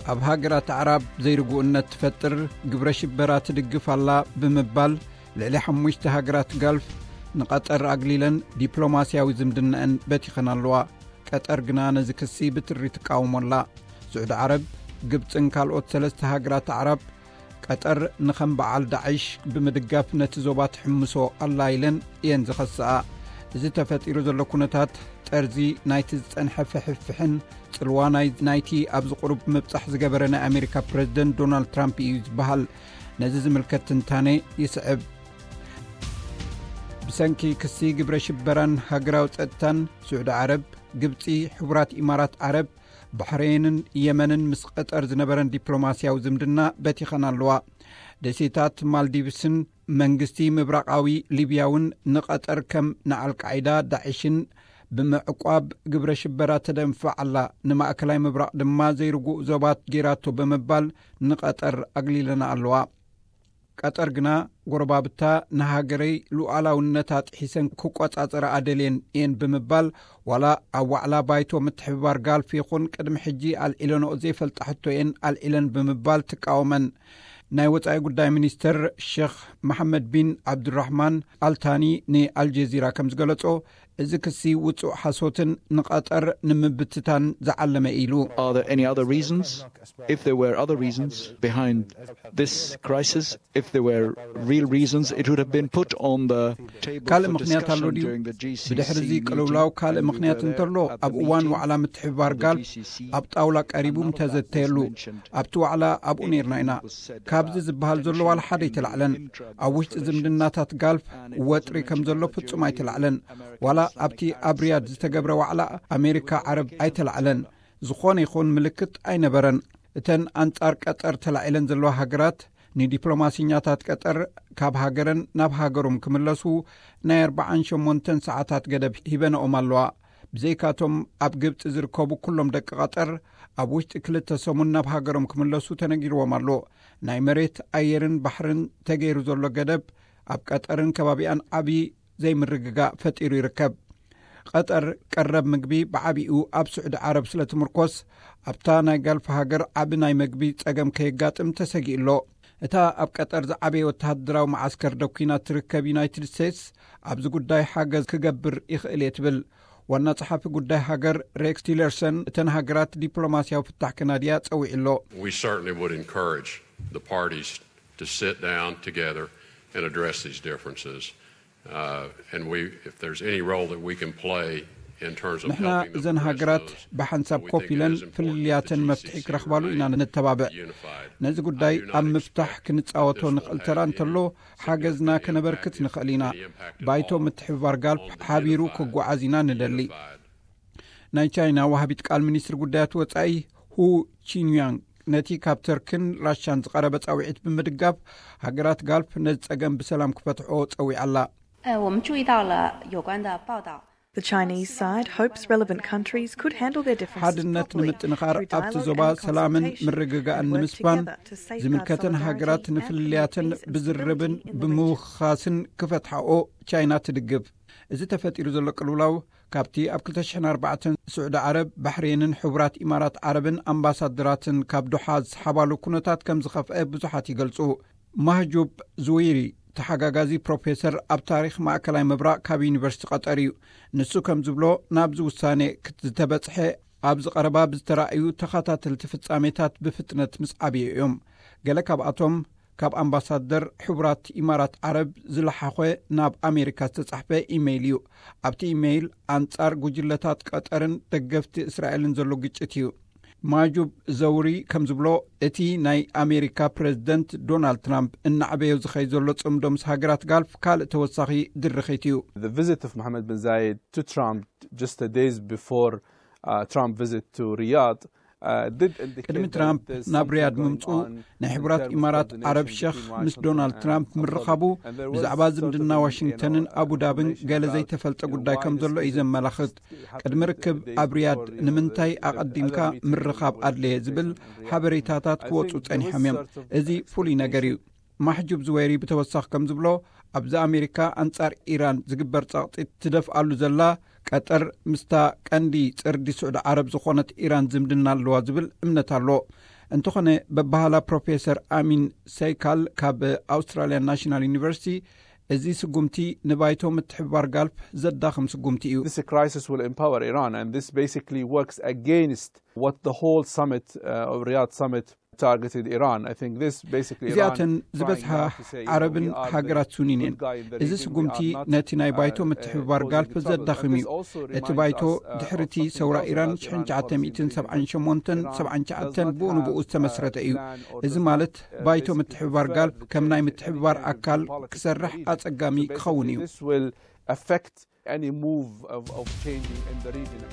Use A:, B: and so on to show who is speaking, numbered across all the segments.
A: ኣብ ሃገራት ዓረብ ዘይርጉእነት ትፈጥር ግብረ ሽበራት ትድግፍ ኣላ ብምባል ልዕሊ 5 ሃገራት ጋልፍ ንቀጠር ኣግሊለን ዲፕሎማስያዊ ዝምድናአን በቲኸን ኣለዋ። ቀጠር ግና ነዚ ክሲ ብትሪ ትቃወሞላ። ስዑድ ዓረብ ግብፅን ካልኦት 3 ሃገራት ዓረብ ቀጠር ንኸም በዓል ዳዕሽ ብምድጋፍ ነቲ ዞባ ትሕምሶ ኣላ ኢለን እየን ዝኸስኣ። እዚ ተፈጢሩ ዘሎ ኩነታት ጠርዚ ናይቲ ዝጸንሐ ፍሕፍሕን ጽልዋ ናይቲ ኣብ ዝቕሩብ ምብጻሕ ዝገበረ ናይ ኣሜሪካ ፕሬዚደንት ዶናልድ ትራምፕ እዩ ዝበሃል። ነዚ ዝምልከት ትንታነ ይስዕብ። ብሰንኪ ክሲ ግብረ ሽበራን ሃገራዊ ጸጥታን ስዑድ ዓረብ፣ ግብፂ፣ ሕቡራት ኢማራት ዓረብ፣ ባሕሬንን የመንን ምስ ቀጠር ዝነበረን ዲፕሎማስያዊ ዝምድና በቲኸን ኣለዋ። ደሴታት ማልዲቭስን መንግስቲ ምብራቃዊ ሊብያውን ንቀጠር ከም ንኣልቃዒዳ ዳዕሽን ብምዕቋብ ግብረ ሽበራ ተደንፍዕ ኣላ። ንማእከላይ ምብራቅ ድማ ዘይርጉእ ዞባት ጌራቶ ብምባል ንቀጠር ኣግሊለና ኣለዋ። ቀጠር ግና ጎረባብታ ንሃገረይ ሉዓላውነታ ጥሒሰን ክቆጻጸረ ኣደልየን እየን ብምባል ዋላ ኣብ ዋዕላ ባይቶ ምትሕብባር ጋልፊ ይኹን ቅድሚ ሕጂ ኣልዒለንኦ ዘይፈልጣሕቶ እየን ኣልዒለን ብምባል ትቃወመን። ናይ ወፃኢ ጉዳይ ሚኒስተር ሼክ መሐመድ ቢን ዓብዱራሕማን ኣልታኒ ንአልጀዚራ ከም ዝገለጾ እዚ ክሲ ውፁእ ሓሶትን ንቀጠር ንምብትታን ዝዓለመ ኢሉ ካልእ ምኽንያት ኣሎ ድዩ? ብድሕሪ ዚ ቅልውላው ካልእ ምኽንያት እንተሎ ኣብ እዋን ዋዕላ ምትሕብባር ጋልፍ ኣብ ጣውላ ቀሪቡ እንተዘተየሉ ኣብቲ ዋዕላ ኣብኡ ነርና ኢና። ካብዚ ዝበሃል ዘሎ ዋላ ሓደ ኣይተላዕለን። ኣብ ውሽጢ ዝምድናታት ጋልፍ ወጥሪ ከም ዘሎ ፍጹም ኣይተላዕለን። ዋላ ኣብቲ ኣብ ሪያድ ዝተገብረ ዋዕላ ኣሜሪካ ዓረብ ኣይተላዕለን። ዝኾነ ይኹን ምልክት ኣይነበረን። እተን ኣንጻር ቀጠር ተላዒለን ዘለዋ ሃገራት ንዲፕሎማስኛታት ቀጠር ካብ ሃገረን ናብ ሃገሮም ክምለሱ ናይ 48 ሰዓታት ገደብ ሂበነኦም ኣለዋ። ብዘይካቶም ኣብ ግብፂ ዝርከቡ ኩሎም ደቂ ቀጠር ኣብ ውሽጢ 2 ሰሙን ናብ ሃገሮም ክምለሱ ተነጊርዎም ኣሎ። ናይ መሬት ኣየርን ባሕርን ተገይሩ ዘሎ ገደብ ኣብ ቀጠርን ከባቢኣን ዓብዪ ዘይምርግጋእ ፈጢሩ ይርከብ። ቀጠር ቀረብ ምግቢ ብዓቢኡ ኣብ ስዑድ ዓረብ ስለ ትምርኮስ ኣብታ ናይ ጋልፍ ሃገር ዓብ ናይ ምግቢ ጸገም ከየጋጥም ተሰጊእሎ። እታ ኣብ ቀጠር ዝዓበየ ወተሃደራዊ መዓስከር ደኲናት ትርከብ ዩናይትድ ስቴትስ ኣብዚ ጉዳይ ሓገዝ ክገብር ይኽእል እየ ትብል። ዋና ጸሓፊ ጉዳይ ሃገር ሬክስ ቲለርሰን እተን ሃገራት ዲፕሎማስያዊ ፍታሕ ከናድያ ጸዊዕሎ
B: and address these differences and if there's any role that we can play in terms of
A: ንሕና እዘን ሃገራት ብሓንሳብ ኮፍ ኢለን ፍልልያትን መፍትሒ ክረኽባሉ ኢና ንተባብዕ። ነዚ ጉዳይ ኣብ ምፍታሕ ክንጻወቶ ንኽእል ተራ እንተሎ ሓገዝና ከነበርክት ንኽእል ኢና። ባይቶ ምትሕብባር ጋልፍ ሓቢሩ ክጓዓዝ ኢና ንደሊ። ናይ ቻይና ዋሃቢት ቃል ሚኒስትሪ ጉዳያት ወጻኢ ሁ ቺንያንግ ነቲ ካብ ተርክን ራሻን ዝቐረበ ጻውዒት ብምድጋፍ ሃገራት ጋልፍ ነዚ ጸገም ብሰላም ክፈትሕኦ ጸዊዓላ።
C: The Chinese side hopes relevant countries could handle their differences
A: ሓድነት ንምጥንኻር ኣብቲ ዞባ ሰላምን ምርግጋእን ንምስባን ዝምልከተን ሃገራት ንፍልልያትን ብዝርብን ብምውኻስን ክፈትሕኦ ቻይና ትድግፍ። እዚ ተፈጢሩ ዘሎ ቅልውላው ካብቲ ኣብ 2004 ስዑድ ዓረብ፣ ባሕሬንን ሕቡራት ኢማራት ዓረብን ኣምባሳደራትን ካብ ዶሓ ዝሓባሉ ኩነታት ከም ዝኸፍአ ብዙሓት ይገልጹ። ማህጁብ ዝዊሪ ተሓጋጋዚ ፕሮፌሰር ኣብ ታሪክ ማእከላይ ምብራቅ ካብ ዩኒቨርሲቲ ቀጠር እዩ። ንሱ ከም ዝብሎ ናብዚ ውሳኔ ክትዝተበጽሐ ኣብ ዝቐረባ ብዝተራእዩ ተኸታተልቲ ፍጻሜታት ብፍጥነት ምስ ዓብዩ እዮም። ገለ ካብኣቶም ካብ ኣምባሳደር ሕቡራት ኢማራት ዓረብ ዝለሓኾ ናብ ኣሜሪካ ዝተጻሕፈ ኢሜይል እዩ። ኣብቲ ኢሜይል ኣንጻር ጉጅለታት ቀጠርን ደገፍቲ እስራኤልን ዘሎ ግጭት እዩ። ማጁብ ዘውሪ ከም ዝብሎ እቲ ናይ ኣሜሪካ ፕሬዚደንት ዶናልድ ትራምፕ እናዕበዮ ዝኸይ ዘሎ ጽምዶ ምስ ሃገራት ጋልፍ ካልእ ተወሳኺ ድርኺት እዩ።
D: The visit of Mohammed bin Zayed to Trump just a days before Trump visit to Riyadh
A: ቅድሚ ትራምፕ ናብ ሪያድ ምምፁ ናይ ሕቡራት ኢማራት ዓረብ ሼክ ምስ ዶናልድ ትራምፕ ምርኻቡ ብዛዕባ ዝምድና ዋሽንግተንን ኣቡዳብን ገለ ዘይተፈልጠ ጉዳይ ከም ዘሎ እዩ ዘመላኽት። ቅድሚ ርክብ ኣብ ሪያድ ንምንታይ ኣቐዲምካ ምርኻብ ኣድለየ ዝብል ሓበሬታታት ክወፁ ጸኒሖም እዮም። እዚ ፍሉይ ነገር እዩ። ማሕጁብ ዝወይሪ ብተወሳኺ ከም ዝብሎ ኣብዚ ኣሜሪካ ኣንጻር ኢራን ዝግበር ጸቕጢት ትደፍኣሉ ዘላ ቀጠር ምስታ ቀንዲ ጽርዲ ስዑድ ዓረብ ዝኾነት ኢራን ዝምድና ኣለዋ ዝብል እምነት ኣሎ። እንተኾነ በባህላ ፕሮፌሰር አሚን ሰይካል ካብ አውስትራሊያን ናሽናል ዩኒቨርሲቲ እዚ ስጉምቲ ንባይቶ ምትሕብባር ጋልፍ ዘዳኽም ስጉምቲ እዩ።
D: This crisis will empower Iran and this basically works against what the whole summit of Riyadh summit targeted Iran. I think this basically
A: እዚኣተን ዝበዝሓ ዓረብን ሃገራት ሱኒንን እዚ ስጉምቲ ነቲ ናይ ባይቶ ምትሕብባር ጋልፍ ዘዳኽም እዩ። እቲ ባይቶ ድሕርቲ ሰውራ ኢራን 1978 ብኡንብኡ ዝተመስረተ እዩ። እዚ ማለት ባይቶ ምትሕብባር ጋልፍ ከም ናይ ምትሕብባር ኣካል ክሰርሕ ኣጸጋሚ ክኸውን እዩ።
D: This will affect any move of changing in the region.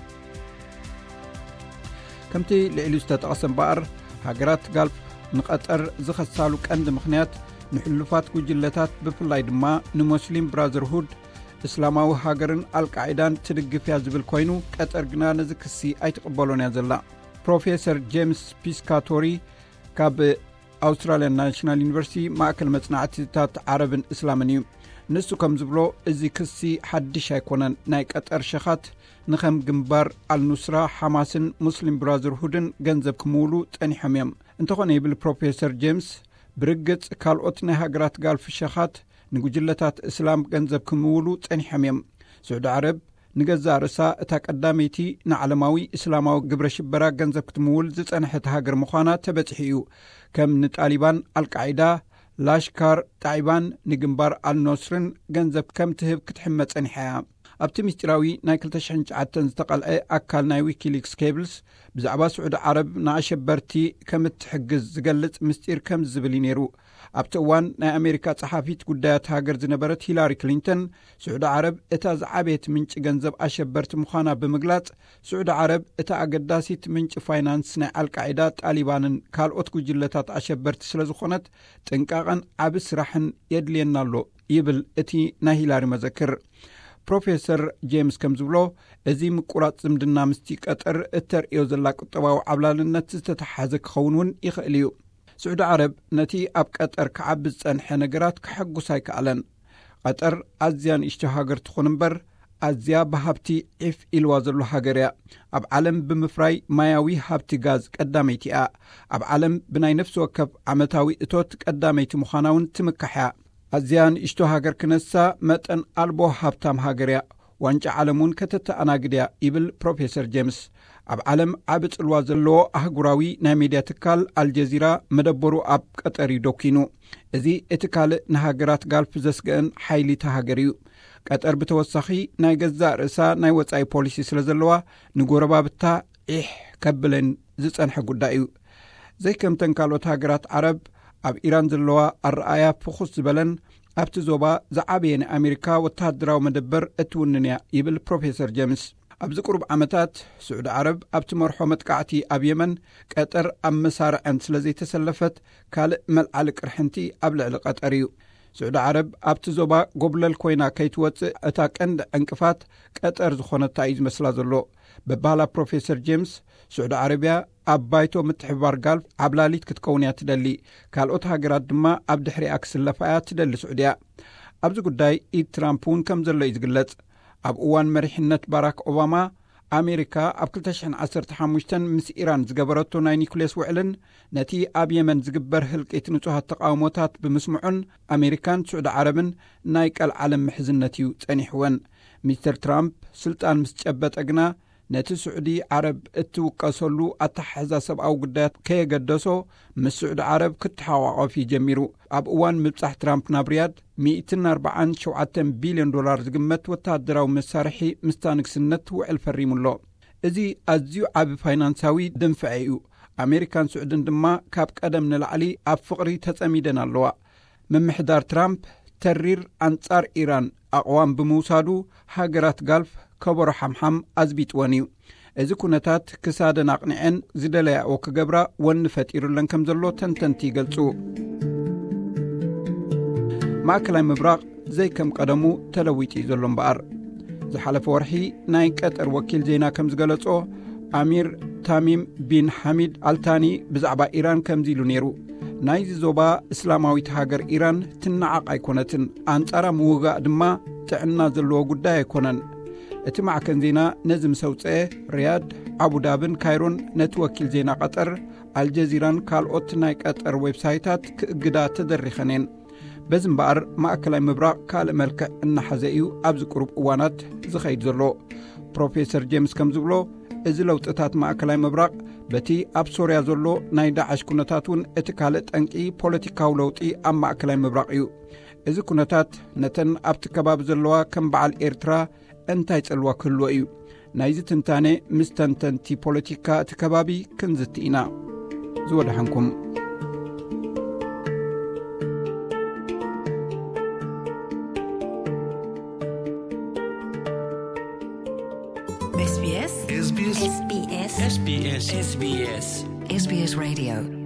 A: ከምቲ ልዕሊ ዝተጠቐሰ እምበኣር ሃገራት ጋልፍ ንቐጠር ዝኸሳሉ ቀንዲ ምኽንያት ንሕሉፋት ጉጅለታት ብፍላይ ድማ ንሙስሊም ብራዘርሁድ እስላማዊ ሃገርን አልቃዒዳን ትድግፍያ ዝብል ኮይኑ ቀጠር ግና ነዚ ክሲ ኣይትቕበሎን እያ ዘላ። ፕሮፌሰር ጄምስ ፒስካቶሪ ካብ አውስትራሊያን ናሽናል ዩኒቨርሲቲ ማእከል መጽናዕትታት ዓረብን እስላምን እዩ። ንሱ ከም ዝብሎ እዚ ክሲ ሓድሽ ኣይኮነን። ናይ ቀጠር ሸኻት ንኸም ግንባር አልኑስራ ሐማስን ሙስሊም ብራዘርሁድን ገንዘብ ክምውሉ ጠኒሖም እዮም። እንተኾነ ይብል ፕሮፌሰር ጄምስ ብርግጽ ካልኦት ናይ ሃገራት ጋልፍ ሸኻት ንጉጅለታት እስላም ገንዘብ ክምውሉ ጠኒሖም እዮም። ስዑድ ዓረብ ንገዛ ርእሳ እታ ቀዳመይቲ ንዓለማዊ እስላማዊ ግብረ ሽበራ ገንዘብ ክትምውል ዝጸንሐት ሃገር ምዃና ተበጽሒ እዩ። ከም ንጣሊባን አልቃዒዳ ላሽካር ጣይባን ንግንባር አልኖስርን ገንዘብ ከም ትህብ ክትሕመ ጸኒሓ እያ። ኣብቲ ምስጢራዊ ናይ 2009 ዝተቐልዐ ኣካል ናይ ዊኪሊክስ ኬብልስ ብዛዕባ ስዑድ ዓረብ ንኣሸበርቲ ከም እትሕግዝ ዝገልጽ ምስጢር ከም ዝብል ነይሩ። ኣብቲ እዋን ናይ ኣሜሪካ ጸሓፊት ጉዳያት ሃገር ዝነበረት ሂላሪ ክሊንተን ስዑድ ዓረብ እታ ዝዓበየት ምንጭ ገንዘብ ኣሸበርቲ ምዃና ብምግላጽ ስዑድ ዓረብ እታ ኣገዳሲት ምንጭ ፋይናንስ ናይ አልቃዒዳ ጣሊባንን ካልኦት ጉጅለታት ኣሸበርቲ ስለ ዝኾነት ጥንቃቐን ዓብ ስራሕን የድልየና ኣሎ ይብል እቲ ናይ ሂላሪ መዘክር። ፕሮፌሰር ጄምስ ከም ዝብሎ እዚ ምቁራጽ ዝምድና ምስቲ ቀጠር እተርእዮ ዘላ ቁጠባዊ ዓብላልነት ዝተተሓዘ ክኸውን እውን ይኽእል እዩ። ስዑድ ዓረብ ነቲ ኣብ ቀጠር ክዓቢ ዝጸንሐ ነገራት ክሐጉስ ኣይከኣለን። ቀጠር ኣዝያ ንእሽቶ ሃገር ትኾን እምበር ኣዝያ ብሃብቲ ዒፍ ኢልዋ ዘሎ ሃገር እያ። ኣብ ዓለም ብምፍራይ ማያዊ ሃብቲ ጋዝ ቀዳመይቲ እያ። ኣብ ዓለም ብናይ ነፍሲ ወከፍ ዓመታዊ እቶት ቀዳመይቲ ምዃና እውን ትምካሕ እያ። ኣዝያ ንእሽቶ ሃገር ክነሳ መጠን ኣልቦ ሃብታም ሃገር እያ። ዋንጫ ዓለም እውን ከተተኣናግድ እያ ይብል ፕሮፌሰር ጄምስ። ኣብ ዓለም ዓብ ጽልዋ ዘለዎ ኣህጉራዊ ናይ ሚድያ ትካል አልጀዚራ መደበሩ ኣብ ቀጠር ደኪኑ። እዚ እቲ ካልእ ንሃገራት ጋልፍ ዘስግአን ሓይሊ ተሃገር እዩ። ቀጠር ብተወሳኺ ናይ ገዛእ ርእሳ ናይ ወጻኢ ፖሊሲ ስለ ዘለዋ ንጎረባብታ ዒሕ ከብለን ዝጸንሐ ጉዳይ እዩ። ዘይከምተን ካልኦት ሃገራት ዓረብ ኣብ ኢራን ዘለዋ ኣረኣያ ፍኹስ ዝበለን ኣብቲ ዞባ ዝዓበየ ናይ ኣሜሪካ ወተሃደራዊ መደበር እትውንን እያ ይብል ፕሮፌሰር ጄምስ። ኣብዚ ቁርብ ዓመታት ስዑድ ዓረብ ኣብቲ መርሖ መጥቃዕቲ ኣብ የመን ቀጠር ኣብ መሳርዐን ስለ ዘይተሰለፈት ካልእ መልዓሊ ቅርሕንቲ ኣብ ልዕሊ ቀጠር እዩ። ስዑድ ዓረብ ኣብቲ ዞባ ጎብለል ኮይና ከይትወፅእ እታ ቀንዲ ዕንቅፋት ቀጠር ዝኾነታ እዩ ዝመስላ ዘሎ። በባህላ ፕሮፌሰር ጄምስ ስዑድ ዓረብያ ኣብ ባይቶ ምትሕብባር ጋልፍ ዓብላሊት ክትከውን እያ ትደሊ። ካልኦት ሃገራት ድማ ኣብ ድሕሪኣ ክስለፋ እያ ትደሊ ስዑድያ። ኣብዚ ጉዳይ ኢድ ትራምፕ እውን ከም ዘሎ እዩ ዝግለጽ። ኣብ እዋን መሪሕነት ባራክ ኦባማ ኣሜሪካ ኣብ 2015 ምስ ኢራን ዝገበረቶ ናይ ኒኩሌስ ውዕልን ነቲ ኣብ የመን ዝግበር ህልቂት ንጹሃት ተቃውሞታት ብምስምዑን ኣሜሪካን ስዑድ ዓረብን ናይ ቀልዓለም ምሕዝነት እዩ ጸኒሕወን። ሚስተር ትራምፕ ስልጣን ምስ ጨበጠ ግና ነቲ ስዑዲ ዓረብ እትውቀሰሉ ኣተሓሕዛ ሰብኣዊ ጉዳያት ከየገደሶ ምስ ስዑድ ዓረብ ክትሓዋቐፍ ጀሚሩ። ኣብ እዋን ምብጻሕ ትራምፕ ናብ ሪያድ $147 ቢልዮን ዝግመት ወተሃደራዊ መሳርሒ ምስታ ንግስነት ውዕል ፈሪሙሎ። እዚ ኣዝዩ ዓብ ፋይናንሳዊ ድንፍዐ እዩ። ኣሜሪካን ስዑድን ድማ ካብ ቀደም ንላዕሊ ኣብ ፍቕሪ ተጸሚደን ኣለዋ። ምምሕዳር ትራምፕ ተሪር ኣንጻር ኢራን ኣቕዋም ብምውሳዱ ሃገራት ጋልፍ ከበሮ ሓምሓም ኣዝቢጥወን እዩ። እዚ ኩነታት ክሳደን ኣቕኒዐን ዝደለያኦ ክገብራ ወኒ ፈጢሩለን ከም ዘሎ ተንተንቲ ይገልጹ። ማእከላይ ምብራቕ ዘይከም ቀደሙ ተለዊጡ እዩ ዘሎ እምበኣር። ዝሓለፈ ወርሒ ናይ ቀጠር ወኪል ዜና ከም ዝገለጾ ኣሚር ታሚም ቢን ሐሚድ ኣልታኒ ብዛዕባ ኢራን ከምዚ ኢሉ ነይሩ። ናይዚ ዞባ እስላማዊት ሃገር ኢራን ትነዓቕ ኣይኮነትን፣ ኣንጻራ ምውጋእ ድማ ጥዕና ዘለዎ ጉዳይ ኣይኮነን። እቲ ማዕከን ዜና ነዚ ምሰውፅአ ሪያድ አቡዳብን ካይሮን ነቲ ወኪል ዜና ቀጠር አልጀዚራን ካልኦት ናይ ቀጠር ዌብሳይታት ክእግዳ ተደሪኸነን በዝምባር ማዕከላይ ምብራቅ ካልእ መልክዕ እናሐዘዩ ኣብዚ ቁሩብ እዋናት ዝኸይድ ዘሎ ፕሮፌሰር ጄምስ ከም ዝብሎ እዚ ለውጥታት ማዕከላይ ምብራቅ በቲ ኣብ ሶርያ ዘሎ ናይ ዳዕሽ ኩነታትን እቲ ካልእ ጠንቂ ፖለቲካዊ ለውጢ ኣብ ማዕከላይ ምብራቅ እዩ እዚ ኩነታት ነተን ኣብቲ ከባቢ ዘለዋ ከም በዓል ኤርትራ እንታይ ጽልዋ ክህልዎ እዩ ናይዚ ትንታኔ ምስ ተንተንቲ ፖለቲካ እቲ ከባቢ ክንዝቲ ኢና ዝወድሐንኩም
E: SBS Radio